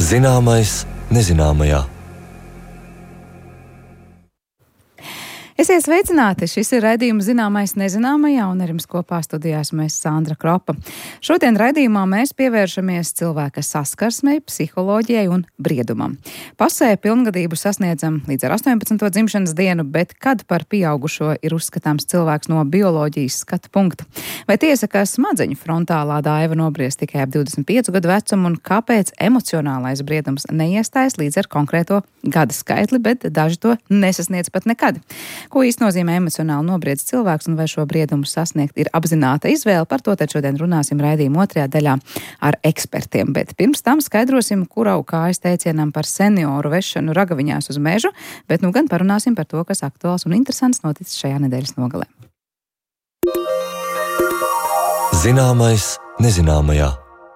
Zināmais nezināmajā. Esiet sveicināti! Šis ir raidījums Zināmais nezināmajā, un ar jums kopā studijās mēs Sandra Kropa. Šodien raidījumā mēs pievēršamies cilvēka saskarsmei, psiholoģijai un briedumam. Pasē pilngadību sasniedzam līdz ar 18. dzimšanas dienu, bet kad par pieaugušo ir uzskatāms cilvēks no bioloģijas skatu punkta? Vai tiesa, ka smadzeņu frontālā daiva nobriest tikai ap 25 gadu vecumu, un kāpēc emocionālais briedums neiestājas līdz ar konkrēto gada skaitli, bet daži to nesasniedz pat nekad? Ko īsti nozīmē emocionāli nobriedz cilvēks un vai šo briedumu sasniegt ir apzināta izvēle? Par to tad šodien runāsim raidījuma otrajā daļā ar ekspertiem. Bet pirms tam skaidrosim, kurau kājas teicienam par senioru vešanu ragaviņās uz mežu, bet nu gan parunāsim par to, kas aktuāls un interesants noticis šajā nedēļas nogalē. Zināmais nezināmajā.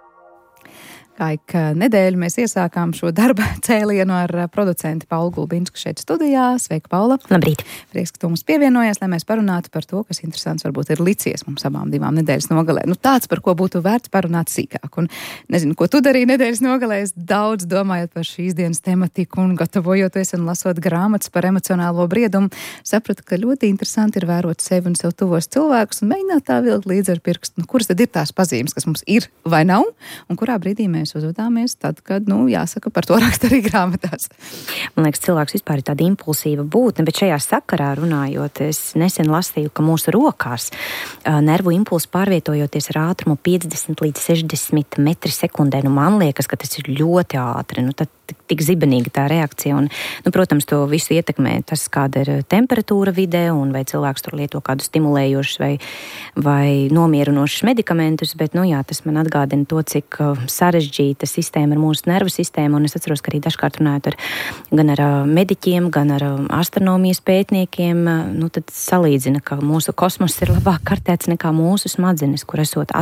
Kā ik nedēļu mēs iesākām šo darba cēlienu ar producentu Paulu Gulbinsku šeit studijā. Sveika, Paula! Labrīt! Prieks, ka tu mums pievienojies, lai mēs parunātu par to, kas interesants varbūt ir licies mums abām divām nedēļas nogalē. Nu, tāds, par ko būtu vērts parunāt sīkāk. Un nezinu, ko tu darīji nedēļas nogalē, es daudz domājot par šīs dienas tematiku un gatavojoties un lasot grāmatas par emocionālo briedumu, sapratu, ka ļoti interesanti ir vērot sevi un sev tuvos cilvēkus un mēģināt tā vilkt līdz ar pirkstu. Nu, kuras tad ir tās pazīmes, kas mums ir vai nav, un kurā brīdī mēs uzvedāmies tad, kad, jāsaka, par to raksta arī grāmatās. Man liekas, cilvēks vispār ir tāda impulsīva būtne, bet šajā sakarā runājot, es nesen lasīju, ka mūsu rokās nervu impulsi pārvietojoties ar ātrumu 50 līdz 60 metri sekundē. Man liekas, ka tas ir ļoti ātri. Tad tik zibenīga tā reakcija. Un, protams, to visu ietekmē tas, kāda ir temperatūra vidē, un vai cilvēks tur lieto kādu stimulējošus vai nomierinošus medikamentus, bet, tas man atgādina to, cik sarežģīta sistēma ir mūsu nervu sistēma, un es atceros, ka arī dažkārt runājot gan ar mediķiem, gan ar astronomijas pētniekiem, tad salīdzina, ka mūsu kosmos ir labāk kartēts nekā mūsu smadzenes, kur esot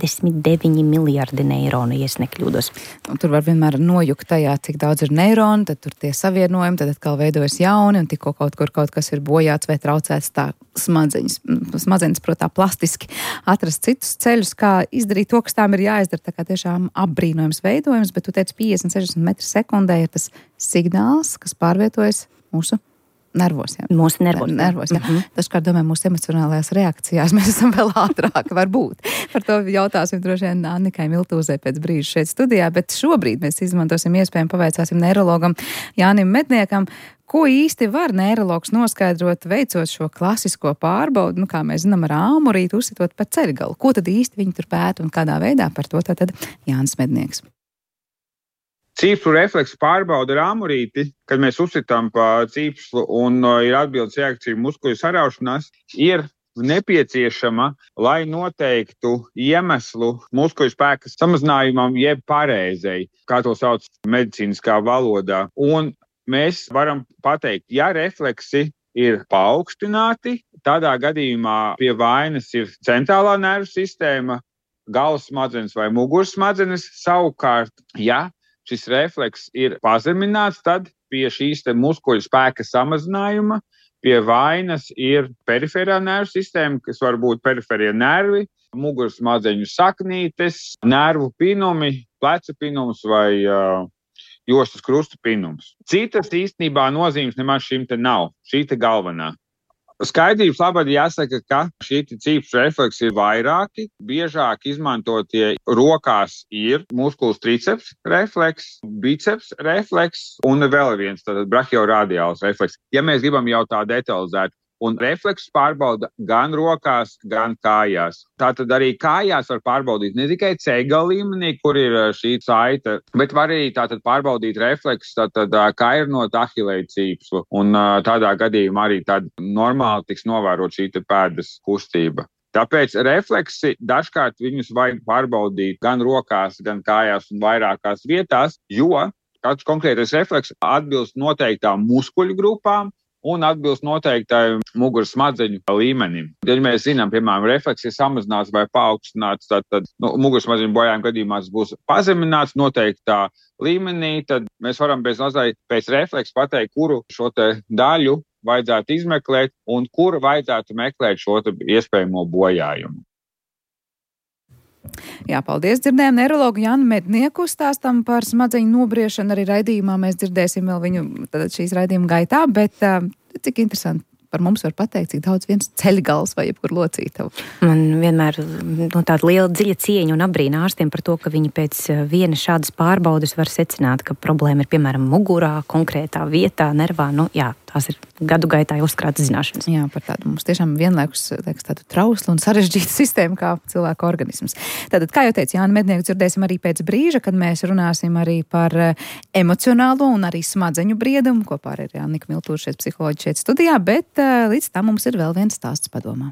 89 miljardi neironu, ja es nekļūdos. Tur var vienmēr nojukt tajā, cik daudz ir neironu, tad tur tie savienojumi, tad atkal veidojas jauni, un tikko kaut kas ir bojāts vai traucēts, tā smadzenes, protā, plastiski atrast citus ceļus, kā izdarīt to, kas tām ir jāizdara, tā kā tiešām apbrīnojams veidojums, bet tu teici 50-60 metri sekundē ir tas signāls, kas pārvietojas mūsu nervos. Jā. Mūsu nervos. Jā. Dažkārt domāju, mūsu emocionālajās reakcijās mēs esam vēl ātrāk, varbūt. Par to jautāsim droši vien Annikai Miltūzei pēc brīža šeit studijā, bet šobrīd mēs izmantosim iespēju pavaicāsim neirologam Jānim Medniekam, ko īsti var neirologs noskaidrot, veicot šo klasisko pārbaudi, kā mēs zinām, ar āmurīti uzsitot pa ceļgalu. Ko tad īsti viņi tur pēta un kādā veidā? Par to tātad Jānis Mednieks. Cīpslu refleksu pārbauda ar āmurīti, kad mēs uzsitām pa cīpslu un ir atbildes reakcija muskuļu saraušanās, ir nepieciešama, lai noteiktu iemeslu muskuļu spēka samazinājumam jeb parēzei, kā to sauc medicīniskā valodā. Un mēs varam pateikt, ja refleksi ir paaugstināti, tādā gadījumā pie vainas ir centrālā nervu sistēma, galvas smadzenes vai muguras smadzenes. Savukārt, ja šis refleks ir pazemināts, tad pie šīs muskuļu spēka samazinājuma pie vainas ir periferā nervu sistēma, kas var būt periferie nervi, muguras smadzeņu saknītes, nervu pinumi, pleca pinums vai jostas krusta pinums. Citas īstenībā nozīmes nemaz šim te nav, šī te galvenā. Skaidrības labad jāsaka, ka šī cīpslu refleksi ir vairāki. Biežāk izmantotie rokās ir muskuls triceps refleks, biceps refleks un vēl viens tātad brachioradiāls refleks. Ja mēs gribam jau tā detalizēt, un refleksus pārbauda gan rokās, gan kājās. Tātad arī kājās var pārbaudīt ne tikai ceļgala līmenī, kur ir šī saite, bet var arī tātad pārbaudīt refleksus, kairnot ahilēju cīpslu. Un tādā gadījumā arī tad normāli tiks novērot šī pēdas kustība. Tāpēc refleksi dažkārt viņus vajag pārbaudīt gan rokās, gan kājās un vairākās vietās, jo kāds konkrētais refleks atbilst noteiktām muskuļu grupām un atbilst noteiktai muguras smadzeņu līmenim. Ja mēs zinām, piemēram, refleks ir samazināts vai paaugstināts, tad muguras smadzeņu bojājuma gadījumā tas būs pazemināts noteiktā līmenī, tad mēs varam pēc refleksa pateikt, kuru šo te daļu vajadzētu izmeklēt un kur vajadzētu meklēt šo te iespējamo bojājumu. Jā, paldies. Dzirdējām neirologu Jānu Mednieku stāstam par smadzeņu nobriešanu. Arī raidījumā mēs dzirdēsim vēl viņu šīs raidījuma gaitā, bet cik interesanti par mums var pateikt, cik daudz viens ceļgals vai jebkur locītavu. Man vienmēr tāda liela dziļa cieņa un apbrīna ārstiem par to, ka viņi pēc viena šādas pārbaudes var secināt, ka problēma ir, piemēram, mugurā, konkrētā vietā, nervā. Tās ir gadu gaitā uzkrātas zināšanas. Jā, par tādu mums tiešām vienlaikus tādu trauslu un sarežģītu sistēmu kā cilvēka organisms. Tātad, kā jau teicu, Jānu Mednieku dzirdēsim arī pēc brīža, kad mēs runāsim arī par emocionālo un arī smadzeņu briedumu, kopā ar Anniku Miltūru šeit psiholoģi šeit studijā, bet līdz tam mums ir vēl viens stāsts padomā.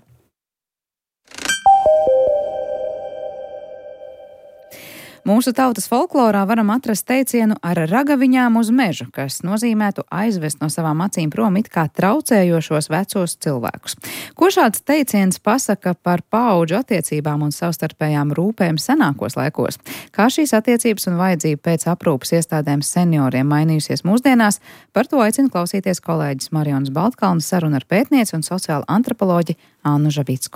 Mūsu tautas folklorā varam atrast teicienu ar ragaviņām uz mežu, kas nozīmētu aizvest no savām acīm prom it kā traucējošos vecos cilvēkus. Ko šāds teiciens pasaka par paudžu attiecībām un savstarpējām rūpēm senākos laikos? Kā šīs attiecības un vajadzība pēc aprūpes iestādēm senioriem mainījusies mūsdienās? Par to aicinu klausīties kolēģis Marijonas Baltkalnes sarunu ar pētnieci un sociālu antropoloģi Annu Žabicku.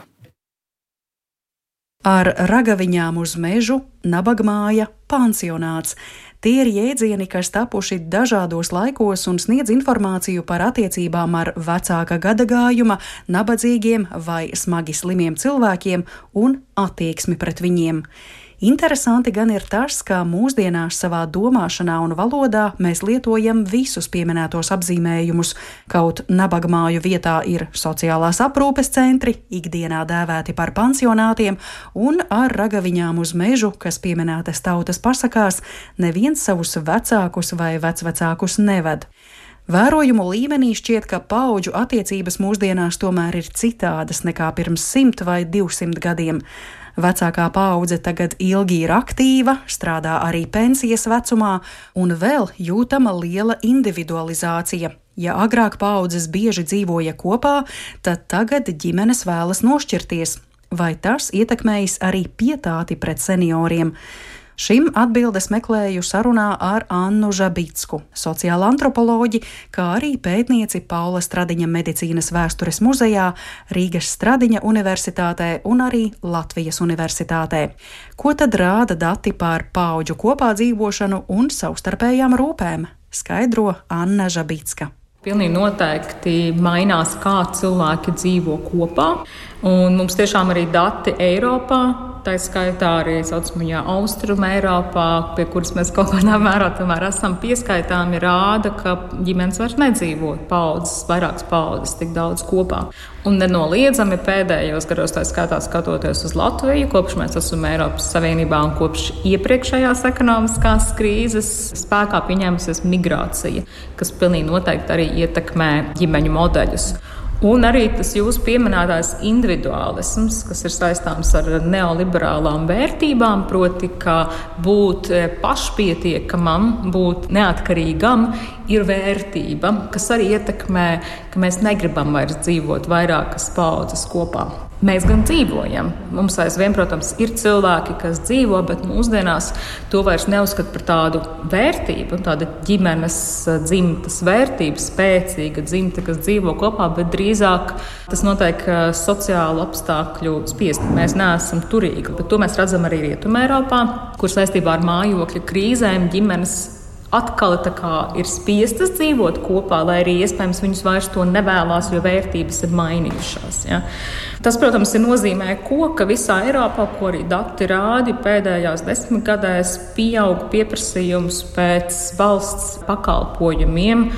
Ar ragaviņām uz mežu, nabagmāja, pansionāts. Tie ir jēdzieni, kas tapuši dažādos laikos un sniedz informāciju par attiecībām ar vecāka gadagājuma, nabadzīgiem vai smagi slimiem cilvēkiem un attieksmi pret viņiem. Interesanti gan ir tas, ka mūsdienās savā domāšanā un valodā mēs lietojam visus pieminētos apzīmējumus, kaut nabagmāju vietā ir sociālās aprūpes centri, ikdienā dēvēti par pansionātiem, un ar ragaviņām uz mežu, kas pieminētas tautas pasakās, neviens savus vecākus vai vecvecākus neved. Vērojumu līmenī šķiet, ka paudžu attiecības mūsdienās tomēr ir citādas nekā pirms 100 vai 200 gadiem. Vecākā paudze tagad ilgi ir aktīva, strādā arī pensijas vecumā, un vēl jūtama liela individualizācija. Ja agrāk paudzes bieži dzīvoja kopā, tad tagad ģimenes vēlas nošķirties. Vai tas ietekmējis arī pietāti pret senioriem? Šim atbildes meklēju sarunā ar Annu Žabicku, sociālu antropoloģi, kā arī pētnieci Paula Stradiņa medicīnas vēstures muzejā, Rīgas Stradiņa universitātē un arī Latvijas universitātē. Ko tad rāda dati par paudžu kopā dzīvošanu un savstarpējām rūpēm? Skaidro Anna Žabicka. Pilnīgi noteikti mainās, kā cilvēki dzīvo kopā, un mums tiešām arī dati Eiropā, tā skaitā arī saucamajā Austruma Eiropā, pie kuras mēs kaut kādā mērā tomēr esam pieskaitāmi, rāda, ka ģimenes vairs nedzīvo vairākas paudzes tik daudz kopā. Un nenoliedzami pēdējos gados, tā skaitā skatoties uz Latviju, kopš mēs esam Eiropas Savienībā un kopš iepriekšējās ekonomiskās krīzes spēkā pieņēmusies migrācija, kas pilnīgi noteikti arī ietekmē ģimeņu modeļus. Un arī tas jūsu pieminētais individuālisms, kas ir saistāms ar neoliberālām vērtībām, proti, ka būt pašpietiekamam, būt neatkarīgam ir vērtība, kas arī ietekmē, ka mēs negribam vairs dzīvot vairākas paudzes kopā. Mēs gan dzīvojam. Mums aizvien, protams, ir cilvēki, kas dzīvo, bet mūsdienās to vairs neuzskata par tādu vērtību, tāda ģimenes dzimtas vērtība, spēcīga dzimta, kas dzīvo kopā, bet drīzāk tas notiek sociālu apstākļu spiesti. Mēs neesam turīgi, bet to mēs redzam arī Rietumē Eiropā, kur saistībā ar mājokļu krīzēm ģimenes atkal ir spiestas dzīvot kopā, lai arī iespējams viņus vairs to nevēlās, jo vērtības ir mainījušās. Ja? Tas, protams, nozīmē, ka visā Eiropā, ko arī dati rādi, pēdējās 10 gadēs pieaug pieprasījums pēc valsts pakalpojumiem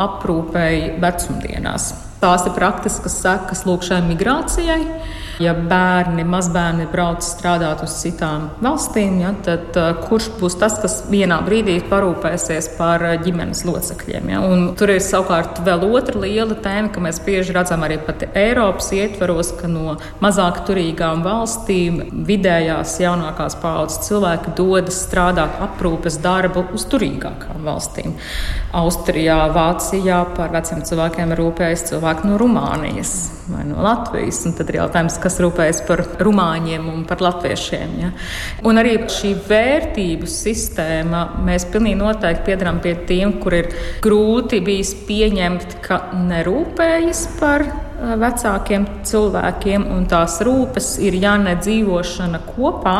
aprūpei vecumdienās. Tās ir praktiskas sekas šai migrācijai. Ja mazbērni brauc strādāt uz citām valstīm, tad kurš būs tas, kas vienā brīdī parūpēsies par ģimenes locekļiem? Un tur ir savukārt vēl otra liela tēma, ka mēs bieži redzam arī pat Eiropas ietvaros, ka no mazāk turīgām valstīm vidējās jaunākās paaudzes cilvēki dodas strādāt aprūpes darbu uz turīgākām valstīm. Austrijā, Vācijā par veciem cilvēkiem rūpējas cilvēki no Rumānijas vai no Latvijas, un tad ir jautājums, kas rūpējas par rumāņiem un par latviešiem. Ja? Un arī šī vērtību sistēma, mēs pilnīgi noteikti piedaram pie tiem, kur ir grūti bijis pieņemt, ka nerūpējas par vecākiem cilvēkiem, un tās rūpes ir, ja ne dzīvošana kopā,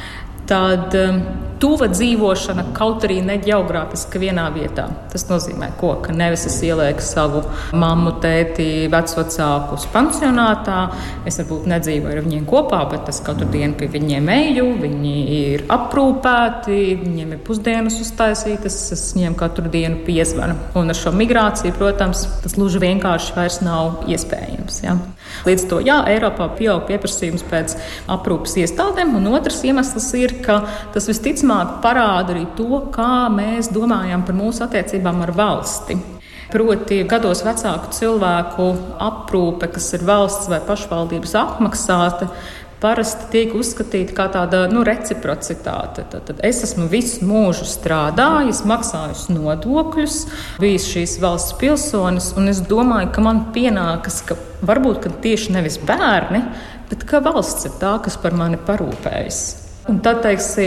tad tuva dzīvošana, kaut arī ne ģeogrāfiski vienā vietā. Tas nozīmē, ka nevis es ielieku savu mammu, tēti, vecvecākus pansionātā, es varbūt nedzīvoju ar viņiem kopā, bet es katru dienu pie viņiem eju, viņi ir aprūpēti, viņiem ir pusdienas uztaisītas, es viņiem katru dienu piezvanu. Un ar šo migrāciju, protams, tas gluži vienkārši vairs nav iespējams. Ja? Līdz to, Eiropā pieaug pieprasījums pēc aprūpes iestādēm, un otrs iemesls ir, ka tas visticamāk parāda arī to, kā mēs domājam par mūsu attiecībām ar valsti. Proti, gados vecāku cilvēku aprūpe, kas ir valsts vai pašvaldības apmaksāta, parasti tiek uzskatīta kā tāda reciprocitāte. Tad es esmu visu mūžu strādājis, maksājis nodokļus, bijis šīs valsts pilsonis, un es domāju, ka man pienākas, ka varbūt ka tieši nevis bērni, bet ka valsts ir tā, kas par mani parūpējas. Un tad,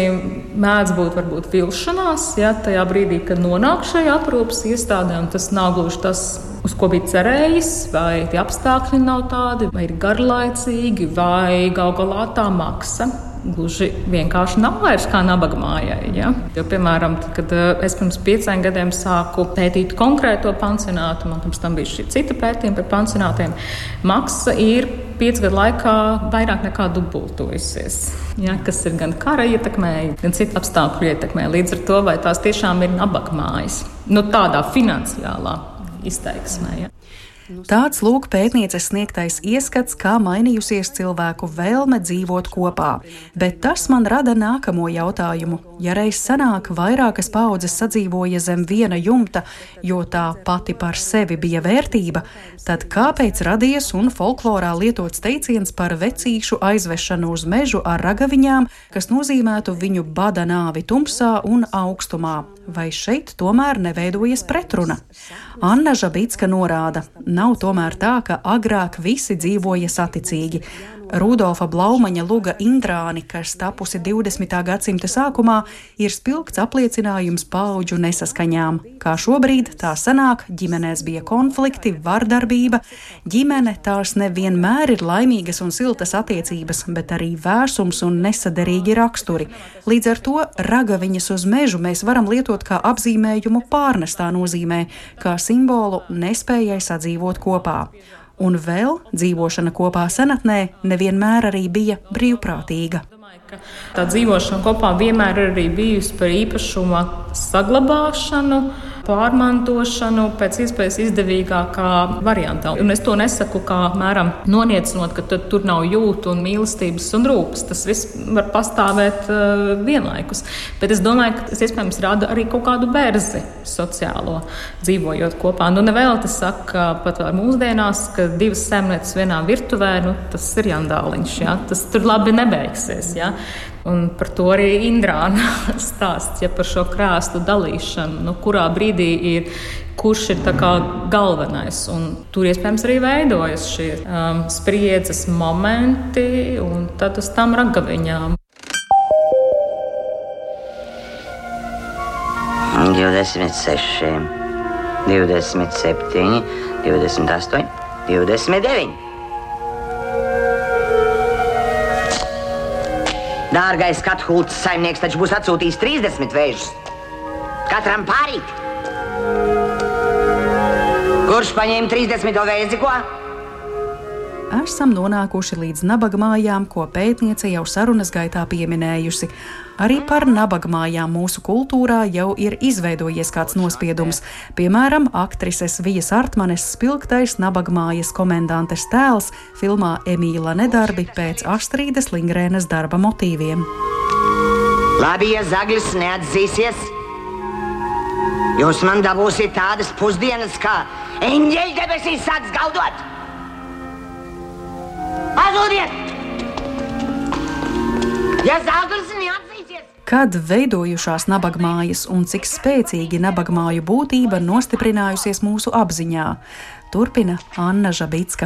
mēdz būt varbūt vilšanās, tajā brīdī, kad nonāk šajā aprūpes iestādē, un tas nav gluži tas, uz ko bija cerējis, vai tie apstākļi nav tādi, vai ir garlaicīgi, vai gal galā tā maksa gluži vienkārši nav vairs kā nabaga mājai. Ja? Jo, piemēram, kad es pirms 5 gadiem sāku pētīt konkrēto pansionātu, man pirms tam bija šī cita pētījuma par pansionātiem, maksa ir 5 gadu laikā vairāk nekā dubultojusies, ja? Kas ir gan kara ietekmē, gan citu apstākļu ietekmē. Līdz ar to, vai tās tiešām ir nabaga mājas, tādā finansiālā izteiksmē. Ja? Tāds lūk pētnieces sniegtais ieskats, kā mainījusies cilvēku vēlme dzīvot kopā. Bet tas man rada nākamo jautājumu. Ja reiz sanāk, vairākas paaudzes sadzīvoja zem viena jumta, jo tā pati par sevi bija vērtība, tad kāpēc radies un folklorā lietots teiciens par vecīšu aizvešanu uz mežu ar ragaviņām, kas nozīmētu viņu bada nāvi tumsā un augstumā? Vai šeit tomēr neveidojas pretruna? Anna Žabicka norāda, nav tomēr tā, ka agrāk visi dzīvoja saticīgi. Rudolfa Blaumaņa luga Indrāni, kas tapusi 20. gadsimta sākumā, ir spilgts apliecinājums paudžu nesaskaņām. Kā šobrīd tā sanāk, ģimenēs bija konflikti, vardarbība. Ģimene tās nevienmēr ir laimīgas un siltas attiecības, bet arī vērsums un nesaderīgi raksturi. Līdz ar to ragaviņas uz mežu mēs varam lietot kā apzīmējumu pārnestā nozīmē, kā simbolu nespējai sadzīvot kopā. Un vēl dzīvošana kopā senatnē nevienmēr arī bija brīvprātīga. Tā dzīvošana kopā vienmēr ir arī bijusi par īpašuma saglabāšanu, pārmantošanu pēc iespējas izdevīgākā variantā. Un es to nesaku kā mēram noniecinot, ka tur nav jūtu un mīlestības un rūpes. Tas viss var pastāvēt vienlaikus. Bet es domāju, ka tas iespējams rada arī kaut kādu bērzi sociālo dzīvojot kopā. Nevēl tas saka pat mūsdienās, ka 2 saimnieces vienā virtuvē, tas ir jandāliņš, ja? Tas tur labi nebeigsies. Ja? Un par to arī Indrāna stāsts, par šo krēslu dalīšanu, kurā brīdī kurš ir tā kā galvenais. Un tur iespējams arī veidojas šie spriedzes momenti, un tad uz tām ragaviņām. 26, 27, 28, 29. Dārgais Kathults saimnieks taču būs atsūtījis 30 vēžus. Katram pārīt. Kurš paņēma 30. vēzi, ko? Esam nonākuši līdz nabagmājām, ko pētniece jau sarunas gaitā pieminējusi. Arī par nabagmājām mūsu kultūrā jau ir izveidojies kāds nospiedums. Piemēram, aktrises Vijas Artmanes spilgtais nabagmājas komendantes tēls filmā Emīla nedarbi pēc Astrīdes Lingrēnas darba motīviem. Labi, ja zaglis neatzīsies, jūs man dabūsiet tādas pusdienas, kā eņģeļi debesīs sāc gaudot. Pazūdiet! Ja zaglis neatzīsies! Kad veidojušās nabagmājas un cik spēcīgi nabagmāju būtība nostiprinājusies mūsu apziņā, turpina Anna Žabicka.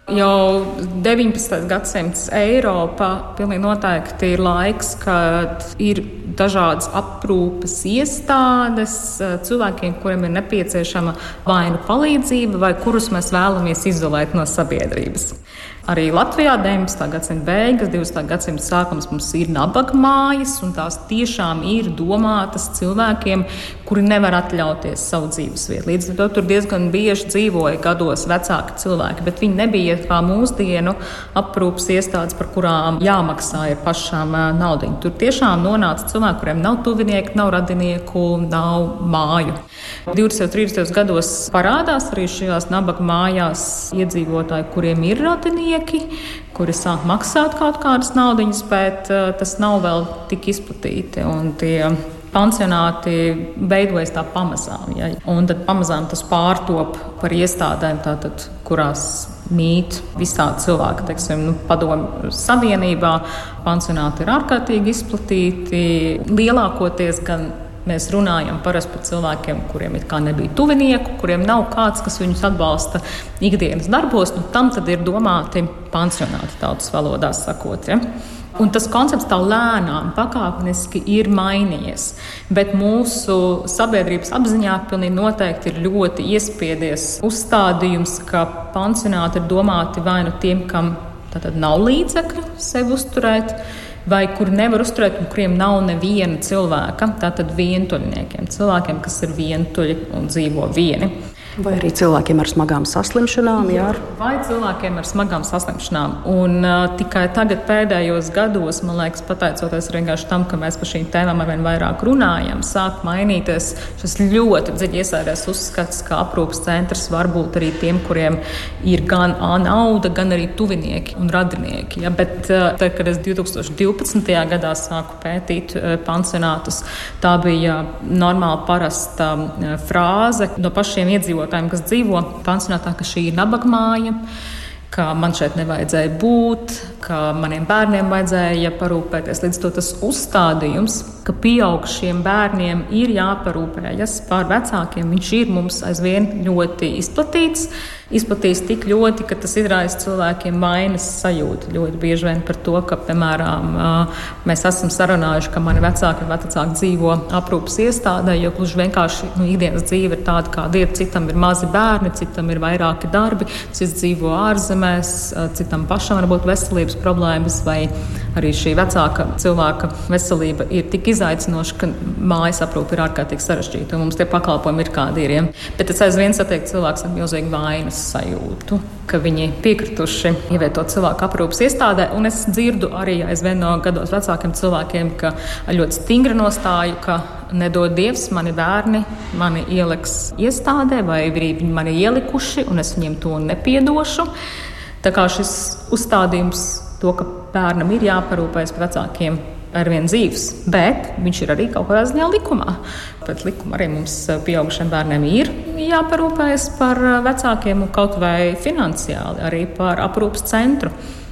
Jau 19. gadsimts Eiropā pilnīgi noteikti ir laiks, kad ir dažādas aprūpes iestādes cilvēkiem, kuriem ir nepieciešama vai nu palīdzība, vai kurus mēs vēlamies izolēt no sabiedrības. Arī Latvijā 19. gadsimta beigas, 20. gadsimta sākums mums ir nabagmājas, un tās tiešām ir domātas cilvēkiem, kuri nevar atļauties savu dzīvesvietu. Līdz ar to tur diezgan bieži dzīvoja gados vecāki cilvēki, bet viņi nebija kā mūsdienu aprūpes iestādes, par kurām jāmaksā ir pašām naudiņu. Tur tiešām nonāca cilvēki, kuriem nav tuvinieki, nav radinieku, nav māju. 20. un 30. gados parādās arī šajās nabagmājās iedzīvotāji, kuriem ir radinieki, kuri sāk maksāt kaut kādas naudiņas, bet tas nav vēl tik izplatīti. Un tie pansionāti veidojas tā pamazām. Ja? Un tad pamazām tas pārtop par iestādēm, tātad, kurās mīt visādi cilvēki, teiksim, Padomju Savienībā. Pansionāti ir ārkārtīgi izplatīti. Lielākoties gan mēs runājam parasti par cilvēkiem, kuriem it kā nebija tuvinieku, kuriem nav kāds, kas viņus atbalsta ikdienas darbos. Tam tad ir domāti pansionāti tautas valodā sakot. Ja? Un tas koncepts tā lēnām, pakāpeniski ir mainījies. Bet mūsu sabiedrības apziņā pilnīgi noteikti ir ļoti iespiedies uzstādījums, ka pansionāti ir domāti vai nu tiem, kam tātad nav līdzekļu sevi uzturēt, vai kuri nevar uzturēt un kuriem nav neviena cilvēka, tātad vientuļniekiem, cilvēkiem, kas ir vientuļi un dzīvo vieni. Vai arī cilvēkiem ar smagām saslimšanām? Jā. Vai cilvēkiem ar smagām saslimšanām. Un tikai tagad pēdējos gados, man liekas, pateicoties vienkārši tam, ka mēs par šīm tēmām arvien vairāk runājam, sāk mainīties šis ļoti dziļi iesēdies uzskats, ka aprūpes centrs var būt arī tiem, kuriem ir gan nauda, gan arī tuvinieki un radinieki. Ja? Bet tad, kad es 2012. gadā sāku pētīt pansionātus, tā bija normāli parasta frāze no pašiem iedzīvotājiem, kas dzīvo pansionātā, ka šī ir nabagmāja, ka man šeit nevajadzēja būt, ka maniem bērniem vajadzēja parūpēties. Līdz to tas uzstādījums, ka pieaugušiem bērniem ir jāparūpējas par vecākiem, viņš ir mums aizvien ļoti izplatīts. Izplatīts tik ļoti, ka tas izraisa cilvēkiem vainas sajūtu. Ļoti bieži vien par to, ka, piemēram, mēs esam sarunājuši, ka mani vecāki un vecāki dzīvo aprūpes iestādē, jo gluži vienkārši ikdienas dzīve ir tāda, kāda ir. Citam ir mazi bērni, citam ir vairāki darbi, cits dzīvo ārzemēs, citam pašam var būt veselības problēmas, vai arī šī vecāka cilvēka veselība ir tik izaicinoša, ka mājas aprūpe ir ārkārtīgi sarežģīta, un mums tie pakalpojumi ir kādi ir. Ja? Bet es aizvien satieku cilvēks ar milzīgu vainas sajūtu, ka viņi piekrituši ievietot cilvēku aprūpes iestādē, un es dzirdu arī aizvien no gados vecākiem cilvēkiem, ka ļoti stingri nostāju, ka nedod Dievs, mani bērni mani ieliks iestādē, vai viņi mani ielikuši, un es viņiem to nepiedošu. Tā kā šis uzstādījums to, ka bērnam ir jāparūpējas par vecākiem, arvien dzīves, bet viņš ir arī kaut kādā ziņā likumā. Pēc likuma arī mums pieaugušiem bērniem ir jāparūpējas par vecākiem un kaut vai finansiāli arī par aprūpes centru.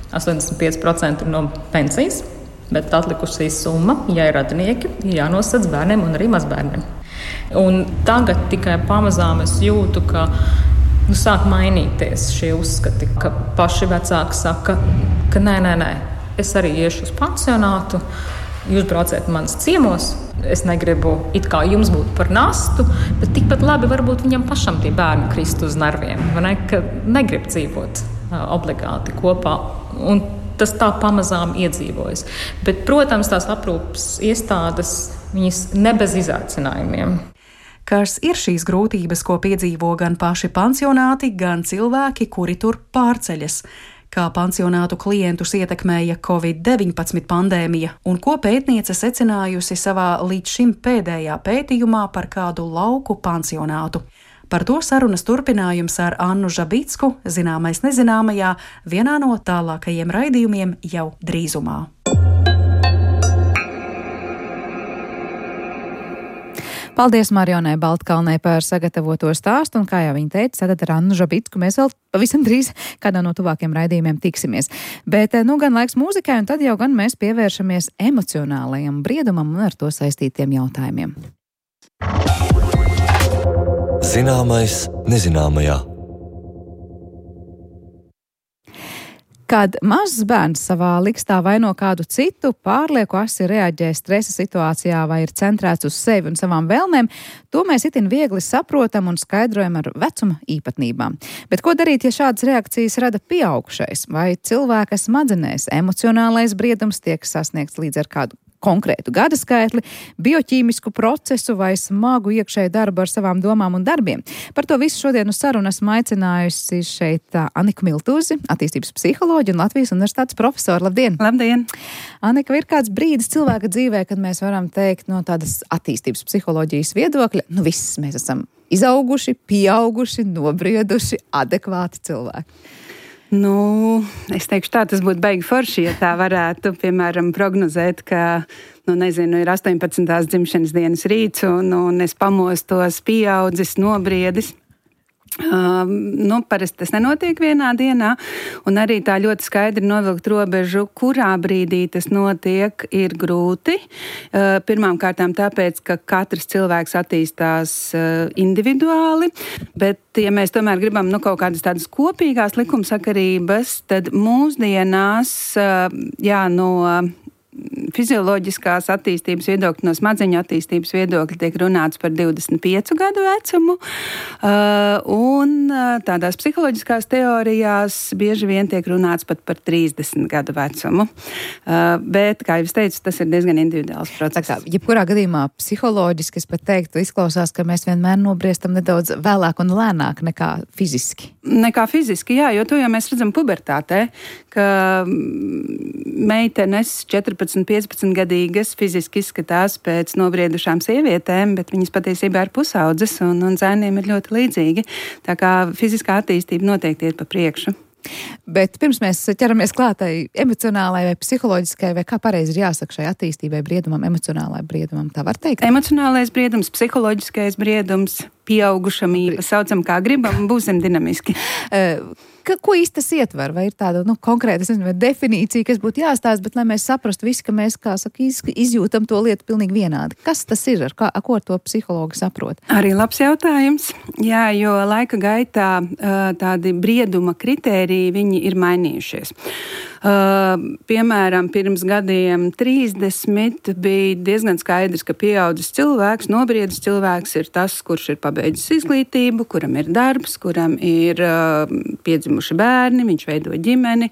85% no pensijas, bet atlikusī summa, ja ir radinieki, ir jānosedz bērniem un arī mazbērniem. Un tagad tikai pamazām es jūtu, ka sāk mainīties šie uzskati, ka paši vecāki saka, ka nē, es arī iešu uz pansionātu, jūs brauciet manas ciemos, es negribu it kā jums būt par nastu, bet tikpat labi varbūt viņam pašam tie bērni krist uz nerviem, vai ne, ka negrib dzīvot obligāti kopā. Un tas tā pamazām iedzīvojas. Bet, protams, tās aprūpes iestādes, viņas ne bez izaicinājumiem. Kas ir šīs grūtības, ko piedzīvo gan paši pansionāti, gan cilvēki, kuri tur pārceļas? Kā pansionātu klientus ietekmēja Covid-19 pandēmija un ko pētniece secinājusi savā līdz šim pēdējā pētījumā par kādu lauku pansionātu. Par to sarunas turpinājums ar Annu Žabicku, Zināmais nezināmajā, vienā no tālākajiem raidījumiem jau drīzumā. Paldies Marionai Baltkalnei par sagatavoto stāstu, un kā jau viņa teica, tad ar Annu Žabicku mēs vēl pavisam drīz kādā no tuvākiem raidījumiem tiksimies. Bet gan laiks mūzikai, un tad jau gan mēs pievēršamies emocionālajam briedumam un ar to saistītiem jautājumiem. Zināmais nezināmajā. Kad mazs bērns savā likstā vaino kādu citu, pārlieku asi reaģē stresa situācijā vai ir centrēts uz sevi un savām vēlmēm, to mēs itin viegli saprotam un skaidrojam ar vecuma īpatnībām. Bet ko darīt, ja šādas reakcijas rada pieaugušais? Vai cilvēka smadzenēs emocionālais briedums tiek sasniegts līdz ar kādu konkrētu gadaskaitli, bioķīmisku procesu vai smagu iekšēju darbu ar savām domām un darbiem? Par to visu šodien uz sarunu esmu aicinājusi šeit Aniku Miltūzi, attīstības psiholoģi un Latvijas universitātes profesoru. Labdien! Labdien! Anika, ir kāds brīdis cilvēka dzīvē, kad mēs varam teikt no tādas attīstības psiholoģijas viedokļa, viss mēs esam izauguši, pieauguši, nobrieduši, adekvāti cilvēki. Es teikšu tā, tas būtu baigi forši, ja tā varētu, piemēram, prognozēt, ka, ir 18. dzimšanas dienas rīts un es pamostos pieaudzis, nobriedis. Parasti tas nenotiek vienā dienā, un arī tā ļoti skaidri novilkt robežu, kurā brīdī tas notiek, ir grūti. Pirmām kārtām tāpēc, ka katrs cilvēks attīstās individuāli, bet, ja mēs tomēr gribam kaut kādas tādas kopīgās likumsakarības, tad mūsdienās, no fizioloģiskās attīstības viedokļa, no smadzeņu attīstības viedokļa tiek runāts par 25 gadu vecumu, un tādās psiholoģiskās teorijās bieži vien tiek runāts pat par 30 gadu vecumu. Bet, kā jau es teicu, tas ir diezgan individuāls process. Tā kā, jebkurā gadījumā psiholoģiski es pat teiktu, izklausās, ka mēs vienmēr nobriestam nedaudz vēlāk un lēnāk nekā fiziski. Nekā fiziski, jā, jo to jau mēs redzam pubertātē, ka meitenes 14-15 gadīgas fiziski izskatās pēc nobriedušām sievietēm, bet viņas patiesībā ir pusaudzes un zēniem ir ļoti līdzīgi. Tā kā fiziskā attīstība noteikti ir pa priekšu. Bet pirms mēs ķeramies klātai emocionālai vai psiholoģiskai, vai kā pareizi ir jāsaka šai attīstībai briedumam, emocionālai briedumam, tā var teikt? Emocionālais briedums, psiholoģiskais briedums, pieaugušamība, saucam kā gribam, būsim dinamiski. Ko īsti tas ietver? Vai ir tāda konkrēta definīcija, kas būtu jāstāsta, bet lai mēs saprastu visi, ka mēs, kā saka, izjūtam to lietu pilnīgi vienādi? Kas tas ir? Ar ko to psihologi saprot? Arī labs jautājums. Jā, jo laika gaitā tādi brieduma kritēriji, viņi ir mainījušies. Piemēram, pirms gadiem 30 bija diezgan skaidrs, ka pieaudzis cilvēks, nobriedis cilvēks ir tas, kurš ir pabeidzis izglītību, kuram ir darbs, kuram ir piedzimuši bērni, viņš veido ģimeni.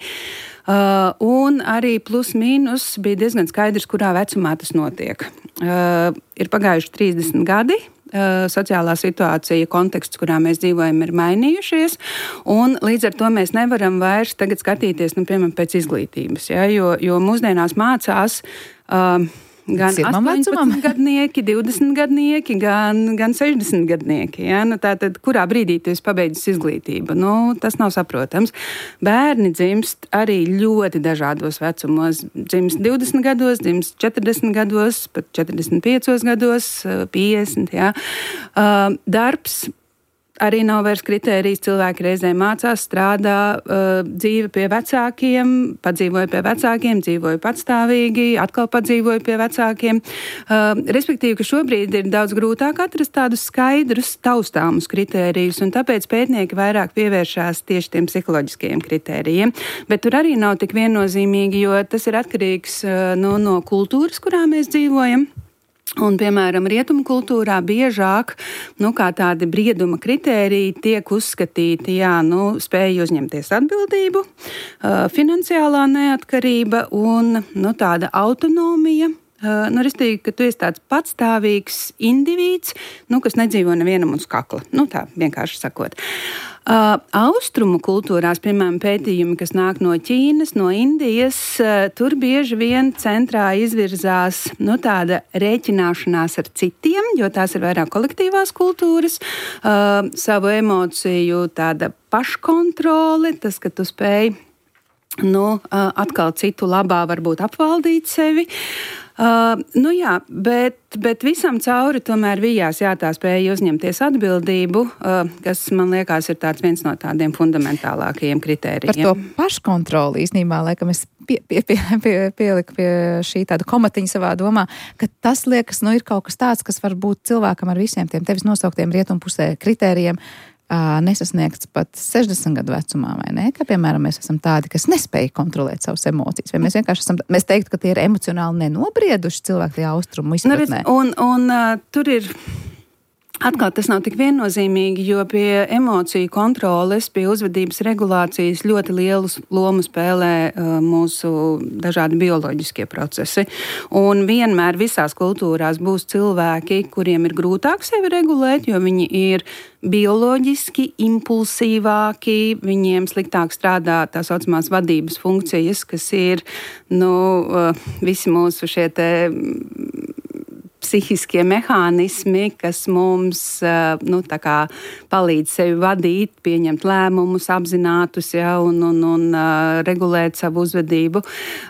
Un arī plus mīnus bija diezgan skaidrs, kurā vecumā tas notiek. Ir pagājuši 30 gadi. Sociālā situācija, konteksts, kurā mēs dzīvojam, ir mainījušies, un līdz ar to mēs nevaram vairs tagad skatīties, piemēram, pēc izglītības, ja, jo mūsdienās mācās gan 18 gadnieki, 20 gadnieki, gan 60 gadnieki. Ja? Tātad, kurā brīdī tu esi pabeidzis izglītību? Tas nav saprotams. Bērni dzimst arī ļoti dažādos vecumos. Dzimst 20 gados, dzimst 40 gados, pat 45 gados, 50. Ja? Darbs arī nav vairs kritērijs. Cilvēki reizēm mācās, strādā, dzīve pie vecākiem, padzīvoja pie vecākiem, dzīvoja patstāvīgi, atkal padzīvoja pie vecākiem. Respektīvi, ka šobrīd ir daudz grūtāk atrast tādus skaidrus, taustāmus kritērijus, un tāpēc pētnieki vairāk pievēršās tieši tiem psiholoģiskajiem kritērijiem. Bet tur arī nav tik viennozīmīgi, jo tas ir atkarīgs no kultūras, kurā mēs dzīvojam. Un, piemēram, rietumu kultūrā biežāk, kā tādi brieduma kritēriji tiek uzskatīti, spēja uzņemties atbildību, finansiālā neatkarība un, tāda autonomija. Restīvi, ka tu esi tāds patstāvīgs indivīds, kas nedzīvo nevienam uz kakla. Tā vienkārši sakot. Austrumu kultūrās, piemēram, pētījumi, kas nāk no Ķīnas, no Indijas, tur bieži vien centrā izvirzās tāda rēķināšanās ar citiem, jo tās ir vairāk kolektīvās kultūras, savu emociju tāda paškontrole, tas, ka tu spēj atkal citu labā varbūt apvaldīt sevi. Bet visam cauri tomēr vijās tā spēja uzņemties atbildību, kas, man liekas, ir viens no tādiem fundamentālākajiem kritērijiem. Par to paškontroli īstenībā, laikam es pieliku pie šī tāda komatiņa savā domā, ka tas liekas, ir kaut kas tāds, kas var būt cilvēkam ar visiem tiem tevis nosauktiem rietumpusē kritērijiem nesasniegts pat 60 gadu vecumā, vai ne? Ka, piemēram, mēs esam tādi, kas nespēj kontrolēt savas emocijas, vai mēs vienkārši esam, mēs teiktu, ka tie ir emocionāli nenobrieduši cilvēki tajā austrumu izpratnē. Tur ir atkal tas nav tik viennozīmīgi, jo pie emociju kontroles, pie uzvedības regulācijas ļoti lielu lomu spēlē mūsu dažādi bioloģiskie procesi. Un vienmēr visās kultūrās būs cilvēki, kuriem ir grūtāk sevi regulēt, jo viņi ir bioloģiski impulsīvāki, viņiem sliktāk strādā tā saucamās vadības funkcijas, kas ir, visi mūsu šie te psihiskie mehānismi, kas mums palīdz sevi vadīt, pieņemt lēmumus, apzinātus, un regulēt savu uzvedību.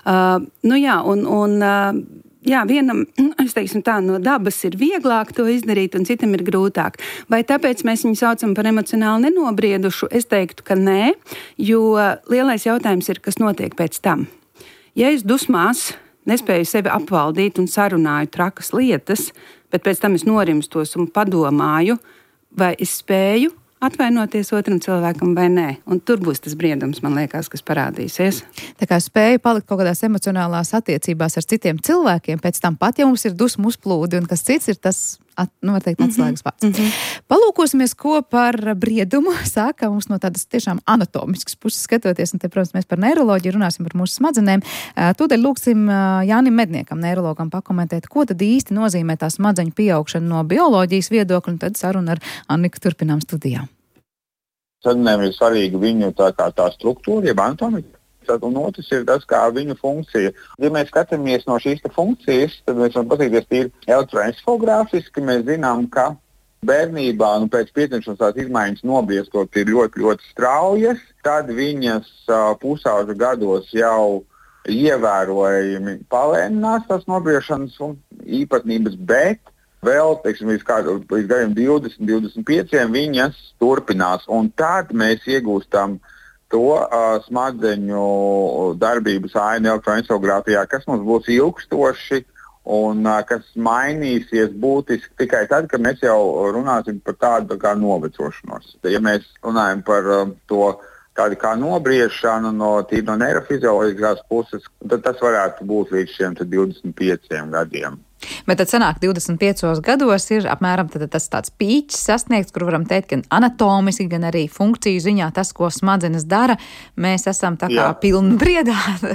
Vienam, es teiksim tā, no dabas ir vieglāk to izdarīt, un citam ir grūtāk. Vai tāpēc mēs viņu saucam par emocionāli nenobriedušu? Es teiktu, ka nē, jo lielais jautājums ir, kas notiek pēc tam. Ja es dusmās nespēju sevi apvaldīt un sarunāju trakas lietas, bet pēc tam es norimstos un padomāju, vai es spēju atvainoties otram cilvēkam vai nē. Un tur būs tas briedums, man liekas, kas parādīsies. Tā kā spēju palikt kaut kādās emocionālās attiecībās ar citiem cilvēkiem, pēc tam pat, ja mums ir dusmu uzplūdi un kas cits ir tas, var teikt, atslēgas vārds. Palūkosimies, ko par briedumu saka mums no tādas tiešām anatomiskas puses skatoties, un te, protams, mēs par neiroloģiju runāsim par mūsu smadzenēm. Tūdaļ lūksim Jānim Medniekam, neirologam, pakomentēt, ko tad īsti nozīmē tā smadzeņu pieaugšana no bioloģijas viedokļa, un tad sarunu ar Anniku turpinām studijā. Smadzenēm ir svarīga viņu tā struktūra, jeb anatomika. Un otrs ir tas, kā viņu funkcija. Ja mēs skatāmies no šīs funkcijas, tad mēs varam paskatīties tīri elektroencefalogrāfiski. Mēs zinām, ka bērnībā pēc piedzimšanas tās izmaiņas nobriestot ir ļoti, ļoti straujas. Tad viņas pusauģu gados jau ievērojami palēninās tās nobriešanas īpatnības, bet vēl, līdz gadiem 20, 25 viņas turpinās. Un tad mēs iegūstam to smadzeņu darbības ainu elektroencefalogrāfijā, kas mums būs ilgstoši un kas mainīsies būtiski tikai tad, kad mēs jau runāsim par tādu kā novecošanos. Ja mēs runājam par to tādu kā nobriešanu no neirofizioloģiskās puses, tad tas varētu būt līdz šiem 25 gadiem. Bet tad sanāk 25 gados ir apmēram tas tāds pīķis sasniegts, kur varam teikt gan anatomiski, gan arī funkciju ziņā tas, ko smadzenes dara. Mēs esam tā kā pilni briedā.